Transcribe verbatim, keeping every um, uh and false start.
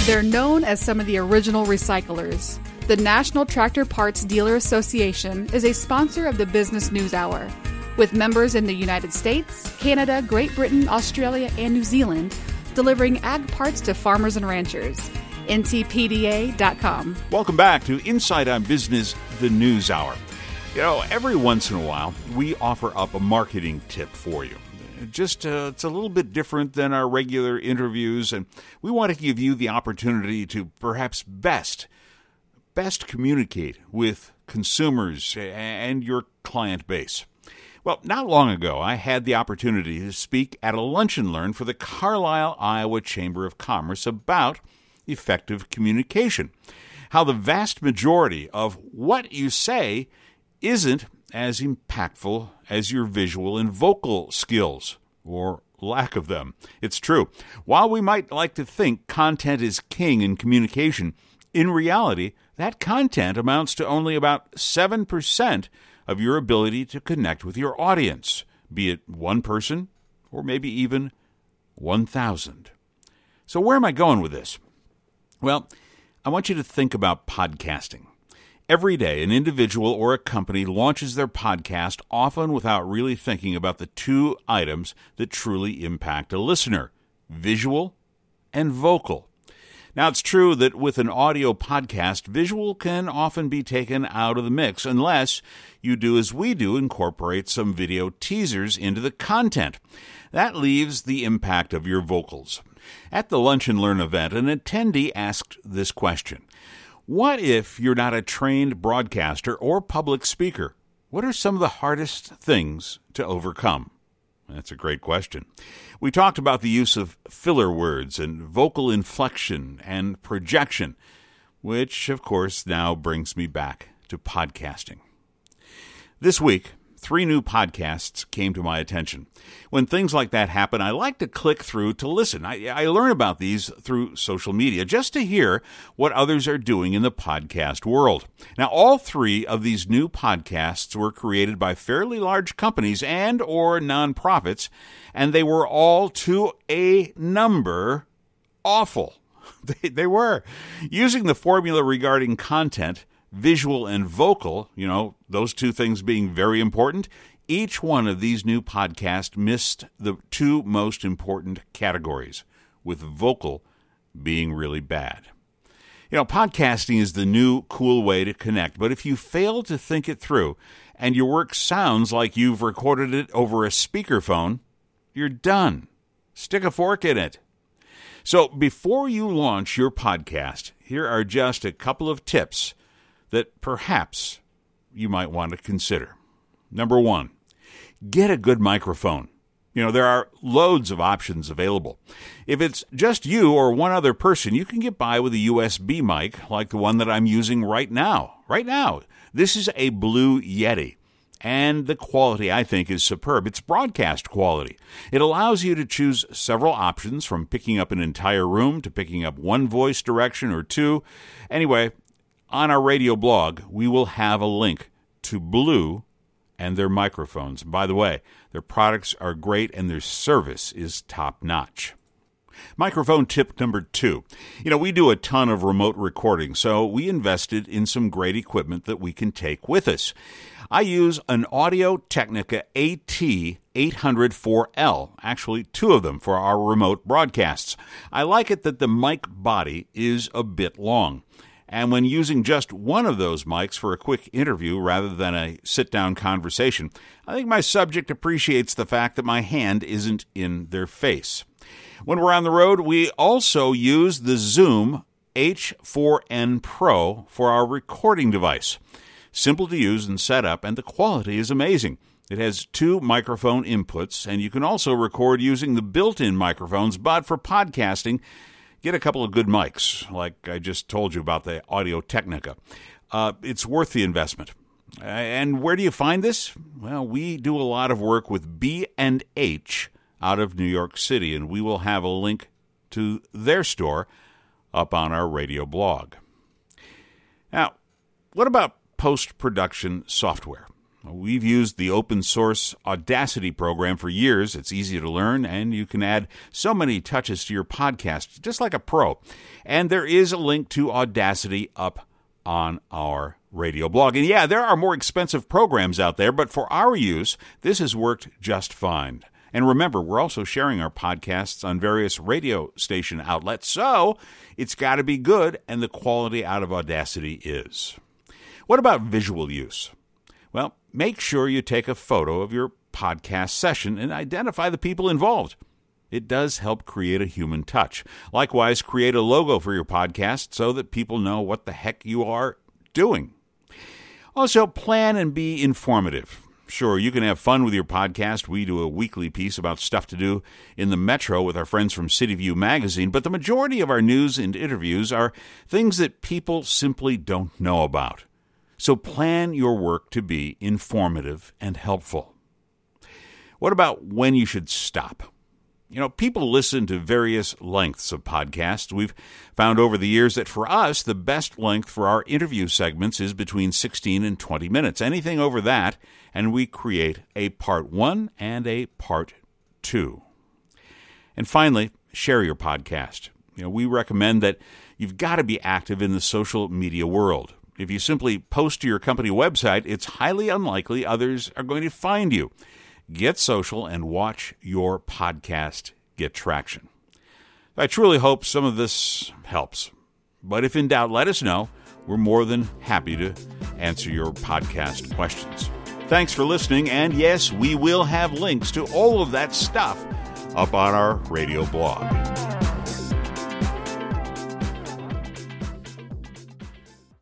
They're known as some of the original recyclers. The National Tractor Parts Dealer Association is a sponsor of the Business News Hour. With members in the United States, Canada, Great Britain, Australia, and New Zealand, delivering ag parts to farmers and ranchers. N T P D A dot com. Welcome back to Inside on Business, the News Hour. You know, every once in a while, we offer up a marketing tip for you. Just uh, it's a little bit different than our regular interviews, and we want to give you the opportunity to perhaps best, best communicate with consumers and your client base. Well, not long ago, I had the opportunity to speak at a lunch and learn for the Carlisle, Iowa Chamber of Commerce about effective communication. How the vast majority of what you say isn't as impactful as your visual and vocal skills, or lack of them. It's true. While we might like to think content is king in communication, in reality, that content amounts to only about seven percent of your ability to connect with your audience, be it one person or maybe even one thousand. So where am I going with this? Well, I want you to think about podcasting. Every day, an individual or a company launches their podcast, often without really thinking about the two items that truly impact a listener, visual and vocal. Now, it's true that with an audio podcast, visual can often be taken out of the mix unless you do as we do, incorporate some video teasers into the content. That leaves the impact of your vocals. At the Lunch and Learn event, an attendee asked this question. What if you're not a trained broadcaster or public speaker? What are some of the hardest things to overcome? That's a great question. We talked about the use of filler words and vocal inflection and projection, which, of course, now brings me back to podcasting. This week, three new podcasts came to my attention. When things like that happen, I like to click through to listen. I, I learn about these through social media just to hear what others are doing in the podcast world. Now, all three of these new podcasts were created by fairly large companies and or nonprofits, and they were all to a number awful. They, they were. Using the formula regarding content, visual and vocal, you know, those two things being very important, each one of these new podcasts missed the two most important categories, with vocal being really bad. You know, podcasting is the new cool way to connect, but if you fail to think it through and your work sounds like you've recorded it over a speakerphone, you're done. Stick a fork in it. So before you launch your podcast, here are just a couple of tips that perhaps you might want to consider. Number one, get a good microphone. You know, there are loads of options available. If it's just you or one other person, you can get by with a U S B mic like the one that I'm using right now. Right now. This is a Blue Yeti, and the quality, I think, is superb. It's broadcast quality. It allows you to choose several options, from picking up an entire room to picking up one voice direction or two. Anyway, on our radio blog, we will have a link to Blue and their microphones. By the way, their products are great and their service is top-notch. Microphone tip number two. You know, we do a ton of remote recording, so we invested in some great equipment that we can take with us. I use an Audio-Technica A T eight hundred four L, actually two of them for our remote broadcasts. I like it that the mic body is a bit long. And when using just one of those mics for a quick interview rather than a sit-down conversation, I think my subject appreciates the fact that my hand isn't in their face. When we're on the road, we also use the Zoom H four N Pro for our recording device. Simple to use and set up, and the quality is amazing. It has two microphone inputs, and you can also record using the built-in microphones, but for podcasting, get a couple of good mics, like I just told you about the Audio-Technica. Uh, it's worth the investment. And where do you find this? Well, we do a lot of work with B and H out of New York City, and we will have a link to their store up on our radio blog. Now, what about post-production software? We've used the open source Audacity program for years. It's easy to learn, and you can add so many touches to your podcast, just like a pro. And there is a link to Audacity up on our radio blog. And yeah, there are more expensive programs out there, but for our use, this has worked just fine. And remember, we're also sharing our podcasts on various radio station outlets, so it's got to be good, and the quality out of Audacity is. What about visual use? Well, make sure you take a photo of your podcast session and identify the people involved. It does help create a human touch. Likewise, create a logo for your podcast so that people know what the heck you are doing. Also, plan and be informative. Sure, you can have fun with your podcast. We do a weekly piece about stuff to do in the Metro with our friends from City View magazine, but the majority of our news and interviews are things that people simply don't know about. So plan your work to be informative and helpful. What about when you should stop? You know, people listen to various lengths of podcasts. We've found over the years that for us, the best length for our interview segments is between sixteen and twenty minutes. Anything over that, and we create a part one and a part two. And finally, share your podcast. You know, we recommend that you've got to be active in the social media world. If you simply post to your company website, it's highly unlikely others are going to find you. Get social and watch your podcast get traction. I truly hope some of this helps. But if in doubt, let us know. We're more than happy to answer your podcast questions. Thanks for listening, and yes, we will have links to all of that stuff up on our radio blog.